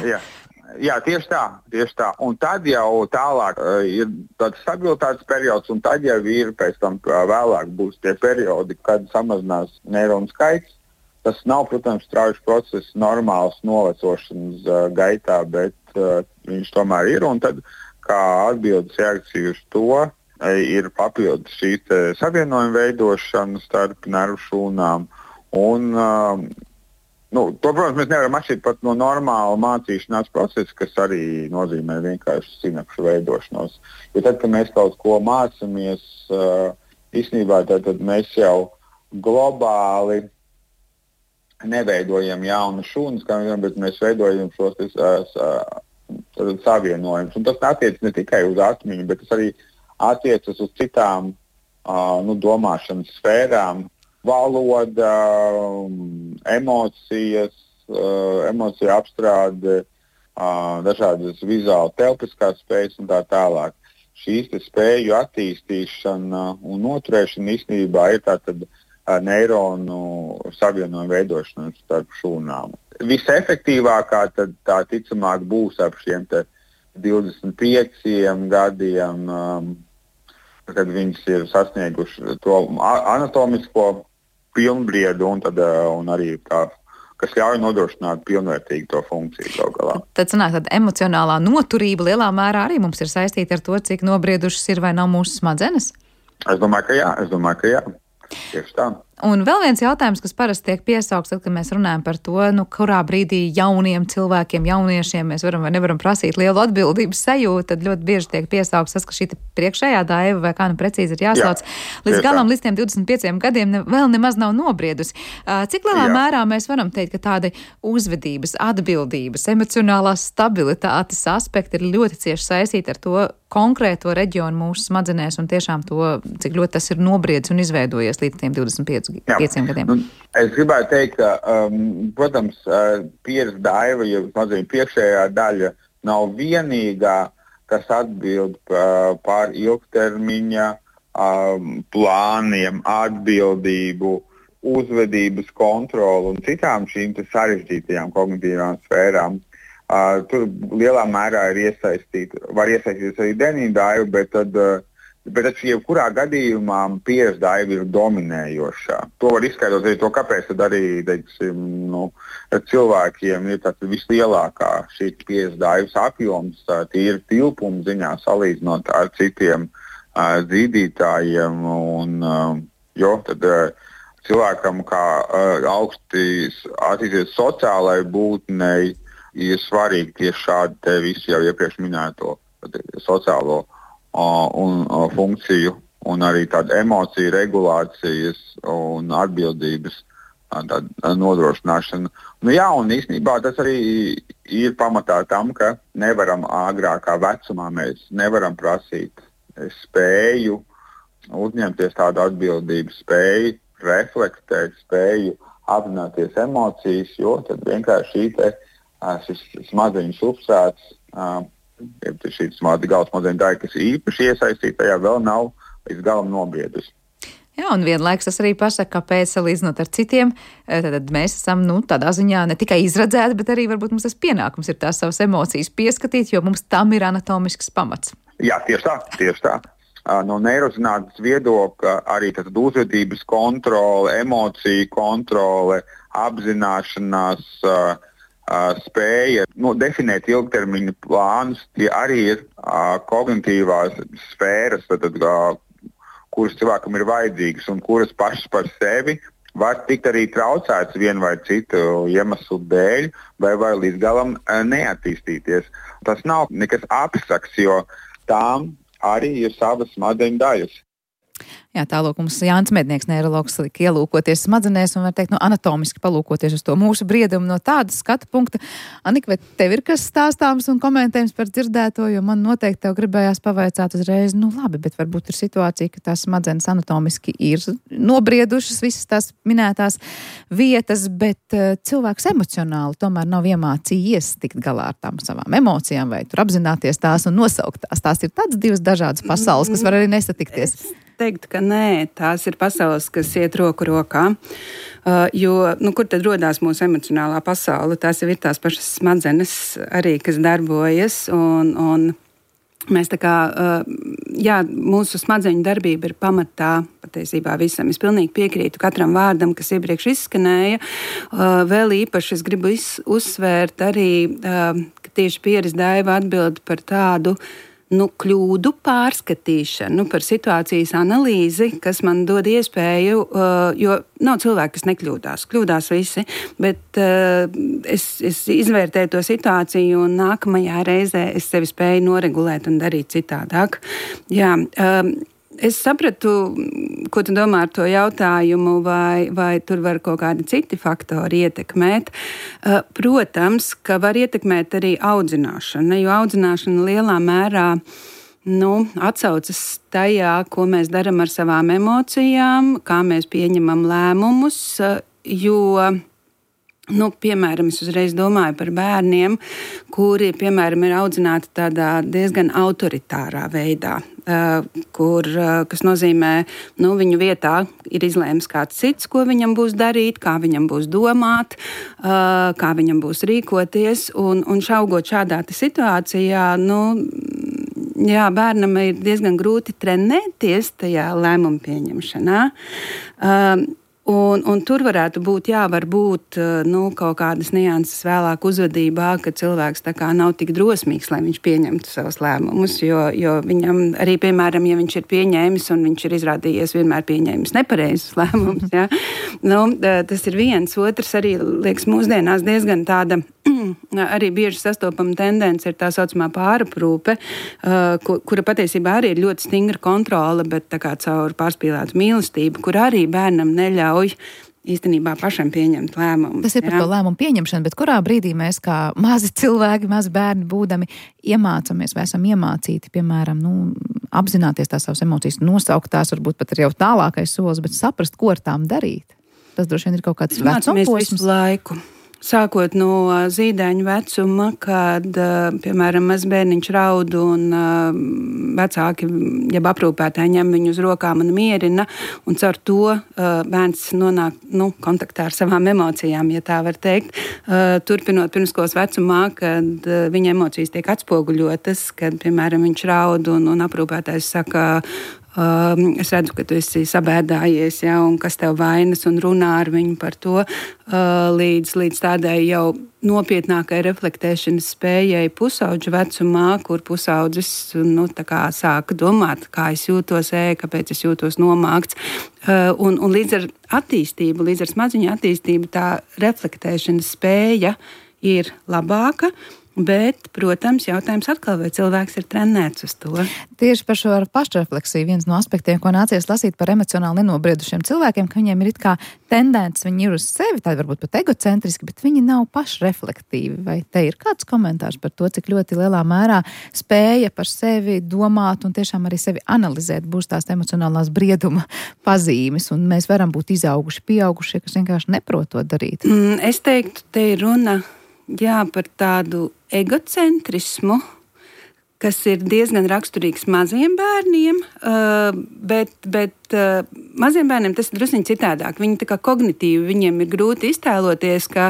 Jā, tieši tā. Un tad jau tālāk ir tāds stabilitātes periods, un tad jau ir pēc tam vēlāk būs tie periodi, kad samazinās neironu skaits. Tas nav, protams, strauji process normāls novecošanas gaitā, bet viņš tomēr ir, un tad kā atbildes reakcija uz to ir papildus šīs savienojuma veidošana starp nervu šūnām. Un, to, protams, mēs nevaram atšķirt pat no normāla mācīšanās procesa, kas arī nozīmē vienkārši sinapšu veidošanos. Jo tad, kad mēs kaut ko mācāmies, īstenībā tad mēs jau globāli neveidojam jaunu šūnas, bet mēs veidojam šos savienojums. Un tas attiecas ne tikai uz atmiņu, bet tas arī attiecas uz citām domāšanas sfērām. Valoda, emocijas, emociju apstrāde, dažādas vizuāli telpiskās spējas un tā tālāk. Šīs spēju attīstīšana un noturēšana īstenībā ir tātad neironu savienojumu veidošana starp šūnām. Visefektīvākā tad tā ticamāk būs ap šiem 25 gadiem, kad viņas ir sasnieguši to anatomisko pilnbriedu un arī kas ļauj nodrošināt pilnvērtīgu to funkciju gal galā. Tad sanāk, tad emocionālā noturība lielā mērā arī mums ir saistīta ar to, cik nobriedušas ir vai nav mūsu smadzenes? Es domāju, ka jā. Tieši tā. Un vēl viens jautājums, kas parasti tiek piesaukts, tad, kad mēs runājam par to, kurā brīdī jauniem cilvēkiem, jauniešiem mēs varam vai nevaram prasīt lielu atbildības sajūtu, tad ļoti bieži tiek piesaukts tas, ka šī priekšējā daiva vai kā precīzi ir jāsauc, līdz galam, līdz tiem 25 gadiem vēl nemaz nav nobriedusi. Cik lielā mērā mēs varam teikt, ka tādi uzvedības, atbildības, emocionālās stabilitātes aspekti ir ļoti cieši saistīti ar to, konkrēto reģionu mūsu smadzenēs un tiešām to, cik ļoti tas ir nobriedis un izveidojies līdz tiem 25 gadiem? Es gribētu teikt, ka, protams, pieres daiva, ja smadzeņu priekšējā daļa nav vienīgā, kas atbild par ilgtermiņa plāniem, atbildību, uzvedības kontroli un citām šīm sarežģītajām kognitīvām sfērām. Tur lielā mērā var iesaistīties arī denīdaiva, bet tad jebkurā gadījumā pieres daiva ir dominējošā. To var izskaidrot arī to, kāpēc tad arī, teiksim, cilvēkiem ir tāds vislielākā šī pieres daivas apjoms, tīri tilpuma ziņā salīdzinot ar citiem dzīvītājiem. Tad cilvēkam kā augsti attīstīties sociālai būtnei ir svarīgi tieši šādi te visu jau iepriekš minēto sociālo funkciju un arī tādu emociju regulācijas un atbildības nodrošināšana. Un īstenībā tas arī ir pamatā tam, ka nevaram agrākā vecumā mēs nevaram prasīt spēju uzņemties tādu atbildību, spēju reflektēt, spēju apzināties emocijas, jo tad vienkārši šis smadzeņu substrāts, šī galva smadzeņu daļa, kas īpaši iesaistīta, tajā vēl nav līdz galam nobriedusi. Jā, un vienlaiks tas arī pasaka, kāpēc salīdzinot ar citiem, tad mēs esam, tādā ziņā ne tikai izredzēti, bet arī varbūt mums tas pienākums ir tās savas emocijas pieskatīt, jo mums tam ir anatomisks pamats. Jā, tieši tā. No neirozinātnes viedokļa arī uzvedības kontrole, emociju kontrole, apzināšanās spēja definēt ilgtermiņa plānus, tie arī ir kognitīvās sfēras, kuras cilvēkam ir vajadzīgas un kuras pašas par sevi var tikt arī traucētas vienu vai citu iemeslu dēļ, vai var līdz galam neattīstīties. Tas nav nekas abstrakts, jo tām arī ir savas smadzeņu daļas. Jā, tālūk mums Jānis Mednieks, neirologs, lika ielūkoties smadzenēs un, var teikt, anatomiski palūkoties uz to mūsu briedumu no tāda skatu punkta. Anika, vai tev ir kas stāstāms un komentējums par dzirdēto, jo man noteikti tev gribējās pavaicāt uzreiz, labi, bet varbūt ir situācija, ka tās smadzenes anatomiski ir nobriedušas visas tās minētās vietas, bet cilvēks emocionāli tomēr nav iemācījies tikt galā ar tām savām emocijām vai tur apzināties tās un nosaukt tās. Tās ir tādas divas dažādas pasaules, kas var arī nesatikties. Teikt, ka nē, tās ir pasaules, kas iet roku rokā, jo, kur tad rodās mūsu emocionālā pasaule? Tās jau ir tās pašas smadzenes arī, kas darbojas, un mēs mūsu smadzeņu darbība ir pamatā patiesībā visam. Es pilnīgi piekrītu katram vārdam, kas iepriekš izskanēja. Vēl īpaši es gribu uzsvērt arī, ka tieši pieres daiva atbild par tādu kļūdu pārskatīšanu, par situācijas analīzi, kas man dod iespēju, jo nav cilvēki, kas nekļūdās. Kļūdās visi, bet es izvērtēju to situāciju un nākamajā reizē es sevi spēju noregulēt un darīt citādāk. Jā, es sapratu, ko tu domā ar to jautājumu, vai tur var kaut kādi citi faktori ietekmēt. Protams, ka var ietekmēt arī audzināšana, jo audzināšana lielā mērā atsaucas tajā, ko mēs darām ar savām emocijām, kā mēs pieņemam lēmumus, jo piemēram, es uzreiz domāju par bērniem, kuri, piemēram, ir audzināti tādā diezgan autoritārā veidā, kas nozīmē, viņu vietā ir izlēms kāds cits, ko viņam būs darīt, kā viņam būs domāt, kā viņam būs rīkoties, un šaugot šādā situācijā, bērnam ir diezgan grūti trenēties tajā lēmumu pieņemšanā. Un tur varētu būt, varbūt kaut kādas nianses vēlāk uzvedībā, ka cilvēks tā kā nav tik drosmīgs, lai viņš pieņemtu savus lēmumus, jo viņam arī, piemēram, ja viņš ir pieņēmis un viņš ir izrādījies vienmēr pieņēmis nepareizus lēmumus, tas ir viens. Otrs arī, liekas, mūsdienās diezgan tāda arī bieži sastopama tendence ir tā saucamā pāraprūpe, kura patiesībā arī ir ļoti stingra kontrole, bet tā kā caur pārspīlētu mīlestību, kur arī bērnam neļauj īstenībā pašam pieņemt lēmumu. Tas ir par to lēmumu pieņemšanu, bet kurā brīdī mēs kā mazi cilvēki, mazi bērni būdami iemācamies vai esam iemācīti, piemēram, apzināties tās savas emocijas, nosaukt tās, varbūt pat arī jau tālākais solis, bet saprast, ko ar tām darīt. Tas droši vien ir kaut kāds vecumposms. Visu laiku. Sākot no zīdaiņu vecuma, kad, piemēram, mazs bērniņš raud un vecāki, jeb aprūpētāji ņem viņu uz rokām un mierina, un caur to bērns nonāk kontaktā ar savām emocijām, ja tā var teikt. Turpinot pirmskolas vecumā, kad viņa emocijas tiek atspoguļotas, kad, piemēram, viņš raud un aprūpētājs saka, es redzu, ka tu esi sabēdājies, ja, un kas tev vainas, un runā ar viņu par to, līdz tādai jau nopietnākai reflektēšanas spējai pusauģu vecumā, kur pusaudzis sāka domāt, kā es jūtos, kāpēc es jūtos nomākts. Un līdz ar attīstību, līdz ar smadziņu attīstību, tā reflektēšanas spēja ir labāka. Bet, protams, jautājums atkal, vai cilvēks ir trenēts uz to. Tieši par šo pašrefleksiju viens no aspektiem, ko nācies lasīt par emocionāli nenobriedušiem cilvēkiem, ka viņiem ir it kā tendence, viņi ir uz sevi, tādi varbūt pat egocentriski, bet viņi nav pašreflektīvi. Vai te ir kāds komentārs par to, cik ļoti lielā mērā spēja par sevi domāt un tiešām arī sevi analizēt būs tās emocionālās brieduma pazīmes, un mēs varam būt izauguši, pieaugušie, kas vienkārši neprot to darīt? Es teiktu, te ir runa par tādu egocentrismu, kas ir diezgan raksturīgs maziem bērniem, bet maziem bērniem tas ir drusciņi citādāk. Viņi tā kā kognitīvi, viņiem ir grūti iztēloties, ka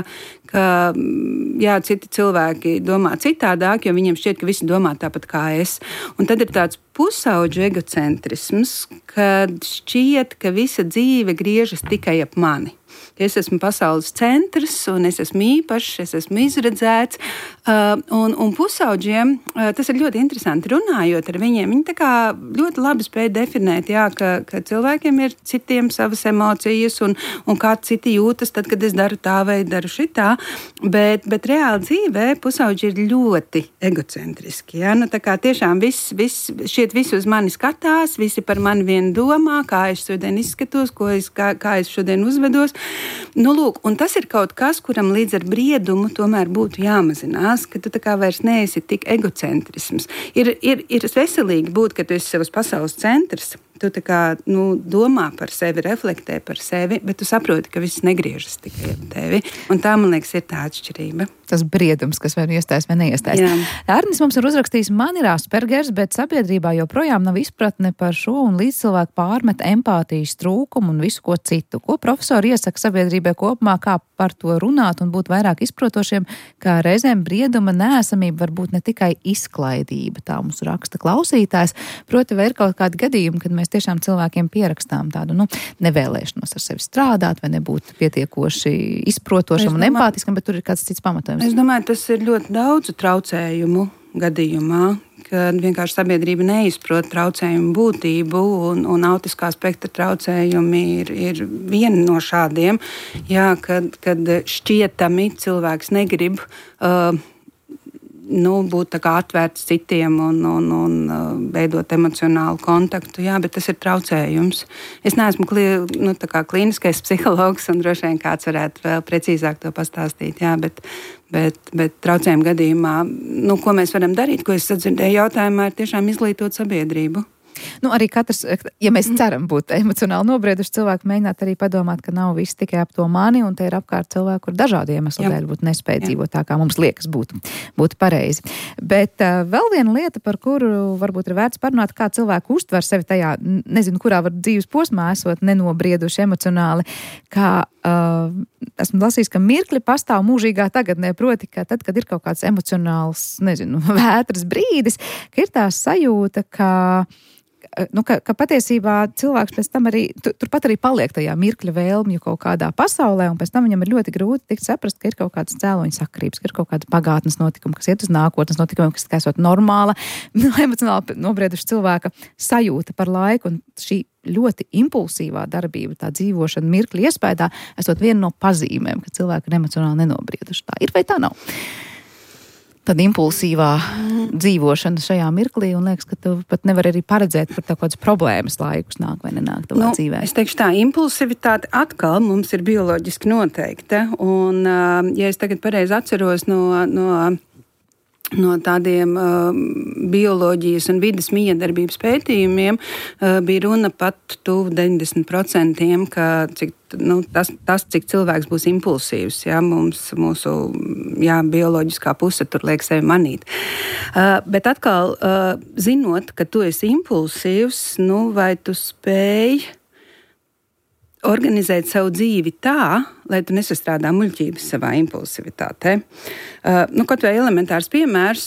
citi cilvēki domā citādāk, jo viņiem šķiet, ka visi domā tāpat kā es. Un tad ir tāds pusauģu egocentrisms, kad šķiet, ka visa dzīve griežas tikai ap mani. Es esmu pasaules centrs, un es esmu īpašs, es esmu izredzēts. Un pusauģiem tas ir ļoti interesanti runājot ar viņiem. Viņi tā kā ļoti labi spēj definēt, ka cilvēkiem ir citiem savas emocijas, un kā citi jūtas tad, kad es daru tā vai daru šitā. Bet reāli dzīvē pusauģi ir ļoti egocentriski. Ja? Tā kā tiešām visi uz mani skatās, visi par mani vien domā, kā es šodien izskatos, kā es šodien uzvedos. Lūk, un tas ir kaut kas, kuram līdz ar briedumu tomēr būtu jāmazinās, ka tu tā kā vairs neesi tik egocentrisms. Ir veselīgi būt, ka tu esi savas pasaules centrs. Tu tā kā domā par sevi, reflektē par sevi, bet tu saproti, ka viss negriežas tikai ap tevi. Un tā, man liekas, ir tā atšķirība. Tas briedums, kas vai nu iestājas vai neiestājas. Arnis mums ir uzrakstījis, man ir Aspergers, bet sabiedrībā joprojām nav izpratne par šo un līdz cilvēku pārmet empātijas trūkumu un visu ko citu. Ko profesori iesaka sabiedrībai kopumā, kā par to runāt un būt vairāk izprotošiem, kā reizēm brieduma neesamība var būt ne tikai izklaidība, tā mums raksta klausītājs. Proti, vai ir kaut kādi gadījumi, kad mēs tiešām cilvēkiem pierakstām tādu nevēlēšanos ar sevi strādāt vai nebūt pietiekoši izprotošam un empātiskam, bet tur ir kāds cits pamatojums. Es domāju, tas ir ļoti daudzu traucējumu gadījumā, kad vienkārši sabiedrība neizprot traucējumu būtību, un autiskā spektra traucējumi ir viena no šādiem, kad šķietami cilvēks negrib būt tā kā atvērts citiem un veidot emocionālu kontaktu, bet tas ir traucējums. Es neesmu klīniskais psihologs, un droši vien kāds varētu vēl precīzāk to pastāstīt, bet traucējumu gadījumā, ko mēs varam darīt, ko es sadzirdēju jautājumā, ir tiešām izglītot sabiedrību. Arī katrs, ja mēs ceram būt emocionāli nobrieduši cilvēku, mēģināt arī padomāt, ka nav viss tikai ap to mani, un te ir apkārt cilvēku, kur dažādu iemeslu dēļ būtu nespēja dzīvot tā, kā mums liekas būtu pareizi. Bet vēl viena lieta, par kuru varbūt ir vērts parunāt, kā cilvēku uztver sevi tajā, nezinu, kurā var dzīves posmā esot nenobrieduši emocionāli, kā esmu lasījis, ka mirkli pastāv mūžīgā tagadnē, proti, ka tad, kad ir kaut kāds emocionāls, vētras brīdis, ka ir tā sajūta, ka patiesībā cilvēks pēc tam arī, turpat arī paliek tajā mirkļa vēlmju kaut kādā pasaulē, un pēc tam viņam ir ļoti grūti tikt saprast, ka ir kaut kādas cēloņa sakarības, ka ir kaut kāda pagātnes notikuma, kas iet uz nākotnes notikumiem, kas tikai esot normāla, emocionāli nobrieduša cilvēka sajūta par laiku, un šī ļoti impulsīvā darbība, tā dzīvošana mirkļa iespējā, esot viena no pazīmēm, ka cilvēki ir emocionāli nenobrieduši. Tā ir vai tā nav? Tad impulsīvā dzīvošana šajā mirklī, un liekas, ka tu pat nevar arī paredzēt par tā kādas problēmas laikus nāk vai nenāk tavā dzīvē. Es teikšu tā, impulsivitāte atkal mums ir bioloģiski noteikta, un ja es tagad pareizi atceros no tādiem bioloģijas un vidas miedarbības pētījumiem bija runa pat tuvu 90%, ka cik cilvēks būs impulsīvs, mūsu bioloģiskā puse tur liek sevi manīt. Bet atkal, zinot, ka tu esi impulsīvs, vai tu spēj organizēt savu dzīvi tā, lai tu nesastrādā muļķības savā impulsivitātē. Kaut vai elementārs piemērs,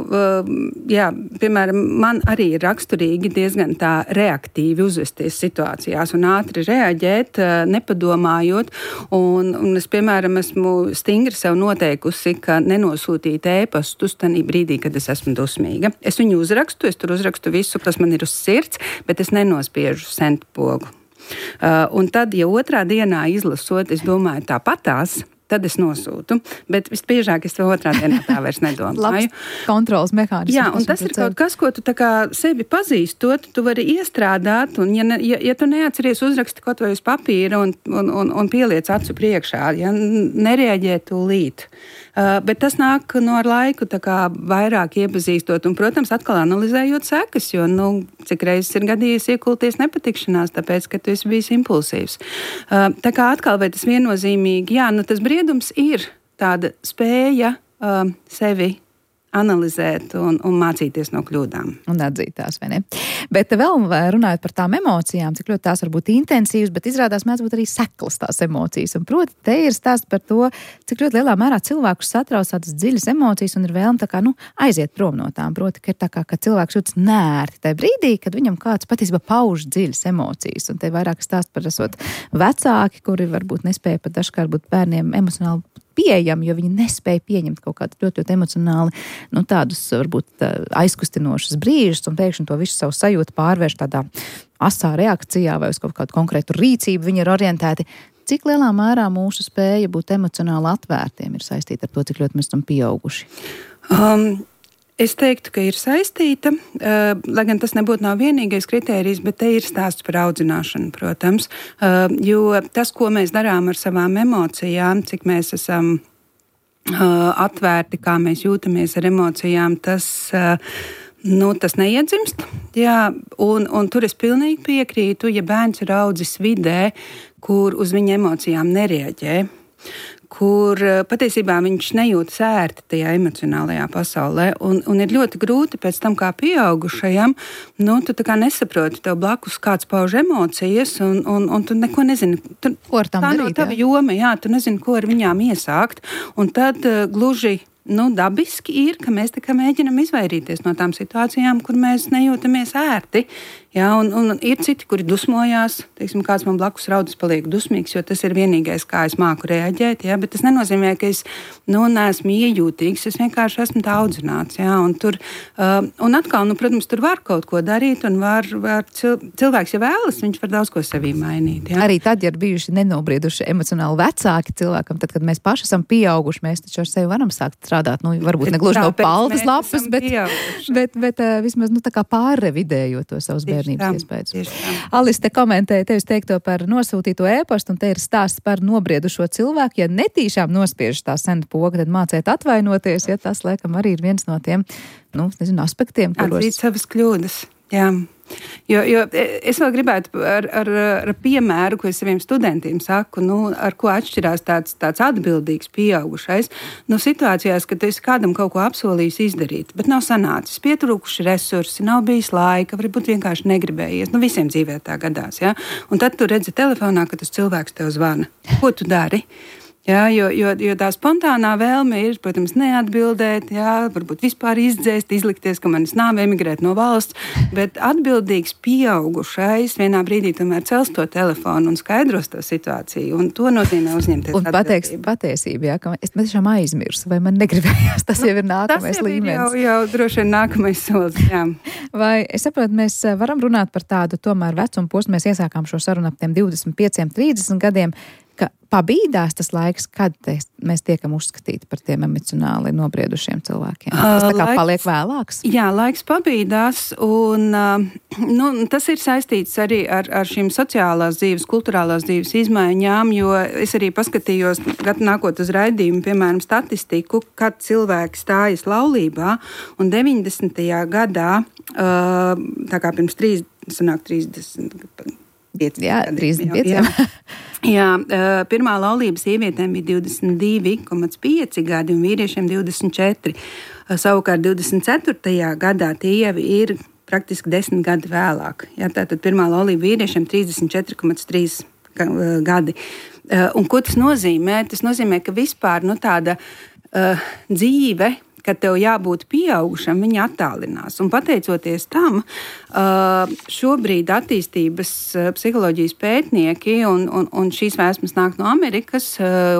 piemēram, man arī ir raksturīgi diezgan tā reaktīvi uzvesties situācijās un ātri reaģēt, nepadomājot, un es, piemēram, esmu stingri sev noteikusi, ka nenosūtīt ēpastus tanī brīdī, kad es esmu dusmīga. Es viņu uzrakstu, es tur uzrakstu visu, kas man ir uz sirds, bet es nenospiežu sentu pogu. Un tad, ja otrā dienā izlasot, es domāju tāpatās, tad es nosūtu, bet visbiežāk es to otrā dienā tā vairs nedomāju. Labs kontrols mehānisms. Jā, un tas ir kaut kas, ko tu tā kā sevi pazīstot, tu vari iestrādāt, un ja tu neatceries uzraksti kaut vai uz papīra un pieliec acu priekšā, nereaģē tūlīt. Bet tas nāk ar laiku tā kā vairāk iepazīstot un, protams, atkal analizējot sekas, jo, cik reizes ir gadījies iekulties nepatikšanās, tāpēc, ka tu esi bijis impulsīvs. Tā kā atkal, vai tas viennozīmīgi, tas briedums ir tāda spēja sevi analizēt un mācīties no kļūdām. Un atzīt tās, vai ne? Bet vēl runājot par tām emocijām, cik ļoti tās var būt intensīvas, bet izrādās mēdz būt arī seklas tās emocijas. Un proti, te ir stāsts par to, cik ļoti lielā mērā cilvēkus satrauc tādas dziļas emocijas un ir vēlme tā kā, aiziet prom no tām. Proti, ka ir tā kā, ka cilvēks jūtas nērti tajā brīdī, kad viņam kāds patiesībā pauž dziļas emocijas. Un te vairāk stāst par esot vecāki, kuri varbūt nespēja pat dažkārt būt bērniem emocionāli pieejami, jo viņi nespēja pieņemt kaut kādu ļoti emocionāli, tādus varbūt aizkustinošus brīžus un pēkšņi to visu savu sajūtu pārvērš tādā asā reakcijā vai uz kaut kādu konkrētu rīcību viņi ir orientēti. Cik lielā mērā mūsu spēja būt emocionāli atvērtiem ir saistīta ar to, cik ļoti mēs esam pieauguši? Es teiktu, ka ir saistīta, lai gan tas nebūtu nav vienīgais kritērijs, bet te ir stāsts par audzināšanu, protams, jo tas, ko mēs darām ar savām emocijām, cik mēs esam atvērti, kā mēs jūtamies ar emocijām, tas neiedzimst. Jā, un tur es pilnīgi piekrītu, ja bērns ir audzis vidē, kur uz viņa emocijām nereaģē, kur patiesībā viņš nejūtas ērti tajā emocionālajā pasaulē, un ir ļoti grūti pēc tam kā pieaugušajam, tu tā kā nesaproti, tev blakus kāds pauž emocijas, un tu neko nezini. Ko ar tām darīt? Tā nav tava joma, tu nezini, ko ar viņām iesākt, un tad gluži dabiski ir, ka mēs tā kā mēģinam izvairīties no tām situācijām, kur mēs nejūtamies ērti. Jā, un ir citi, kuri dusmojās, teiksim, kāds man blakus raudus paliek dusmīgs, jo tas ir vienīgais, kā es māku reaģēt, bet tas nenozīmē, ka es neesmu iejūtīgs, es vienkārši esmu tā audzināts, un tur, un atkal, protams, tur var kaut ko darīt, un var cilvēks, ja vēlas, viņš var daudz ko sevī mainīt. Jā. Arī tad, ja ir bijuši nenobrieduši emocionāli vecāki cilvēkam, tad, kad mēs paši esam pieauguši, mēs taču ar sevi varam sākt strādāt, varbūt negluži no paltas lapas, bet vismaz, tā kā pārrevidējot to savus bērnības iespējas. Alis te komentēja tevis teikto par nosūtīto ēpastu, un te ir stāsts par nobriedušo cilvēku. Ja netīšām nospiež tā sena poga, tad mācēt atvainoties, tas, laikam, arī ir viens no tiem, aspektiem, kuros... Atzīt savas kļūdas, jā. Jo es vēl gribētu ar piemēru, ko es saviem studentiem saku, ar ko atšķirās tāds atbildīgs pieaugušais, situācijās, kad tu esi kādam kaut ko apsolījis izdarīt, bet nav sanācis, pietrūkuši resursi, nav bijis laika, varbūt vienkārši negribējies, visiem dzīvē tā gadās, un tad tu redzi telefonā, ka tas cilvēks tev zvana. Ko tu dari? Jā, jo tā spontānā vēlme ir, protams, neatbildēt, varbūt vispār izdzēst, izlikties, ka manis nav emigrēt no valsts, bet atbildīgs pieaugušais vienā brīdī tomēr cels to telefonu un skaidros to situāciju, un to nozīmē uzņemties atbildību. Un pateiks patiesību, ka es tiešām aizmirsu, vai man negribējās, tas jau ir nākamais līmenis. Tas jau droši vien nākamais solis, jā. Vai es saprotu, mēs varam runāt par tādu tomēr vecumu posmu, mēs iesākām šo sarunu ap tiem 25, 30 gadiem, ka pabīdās tas laiks, kad mēs tiekam uzskatīti par tiem emocionāli nobriedušiem cilvēkiem? Tas tā kā paliek vēlāks? Jā, laiks pabīdās, un tas ir saistīts arī ar šīm sociālās dzīves, kulturālās dzīves izmaiņām, jo es arī paskatījos, nākot uz raidījumu, piemēram, statistiku, kad cilvēki stājas laulībā, un 90. gadā, tā kā pirms 35. Jā, pirmā laulība sievietēm bija 22,5 gadi un vīriešiem 24. Savukārt 24. gadā tie jau ir praktiski 10 gadi vēlāk. Jā, tātad pirmā laulība vīriešiem 34,3 gadi. Un ko tas nozīmē? Tas nozīmē, ka vispār tāda dzīve, kad tev jābūt pieaugušam, viņa attālinās. Un pateicoties tam, šobrīd attīstības psiholoģijas pētnieki, un šīs vēsmas nāk no Amerikas,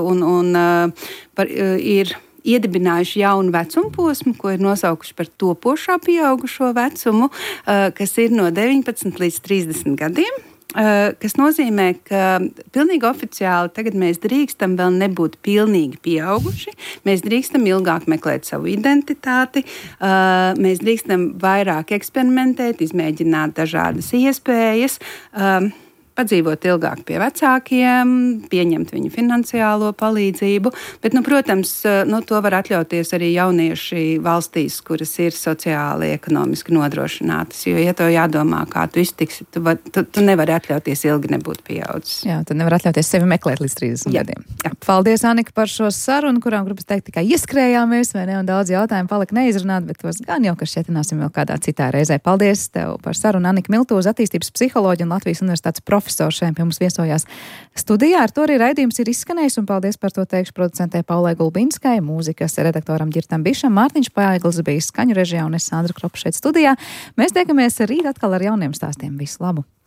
ir iedibinājuši jaunu vecumu posmu, ko ir nosaukuši par topošā pieaugušo vecumu, kas ir no 19 līdz 30 gadiem. Kas nozīmē, ka pilnīgi oficiāli tagad mēs drīkstam vēl nebūt pilnīgi pieauguši, mēs drīkstam ilgāk meklēt savu identitāti, mēs drīkstam vairāk eksperimentēt, izmēģināt dažādas iespējas, padzīvot ilgāk pie vecākiem, pieņemt viņu finansiālo palīdzību, bet, protams, to var atļauties arī jaunieši valstīs, kuras ir sociāli, ekonomiski nodrošinātas, jo, ja tev jādomā, kā tu iztiksi, tu nevari atļauties ilgi nebūt pieaudzis. Jā, tu nevari atļauties sevi meklēt līdz 30 gadiem. Jā. Paldies, Anika, par šo sarunu, kurām, gribas teikt, tikai ieskrējāmies, vai ne, un daudz jautājumu palika neizrunāt, bet tos gan jau, ka šķietināsim vēl kādā citā reizē. Paldies tev par sarunu, Anika Miltūze, attīstības psiholoģija un Latvijas Universitātes profesors šeit pie mums viesojās studijā. Ar to arī raidījums ir izskanējis, un paldies par to teikšu producentē Paulai Gulbinskai, mūzikas redaktoram Ģirtam Bišam, Mārtiņš Paigls bija skaņu režijā un es Sandra Kropa šeit studijā. Mēs tiekamies rīt atkal ar jauniem stāstiem. Visu labu!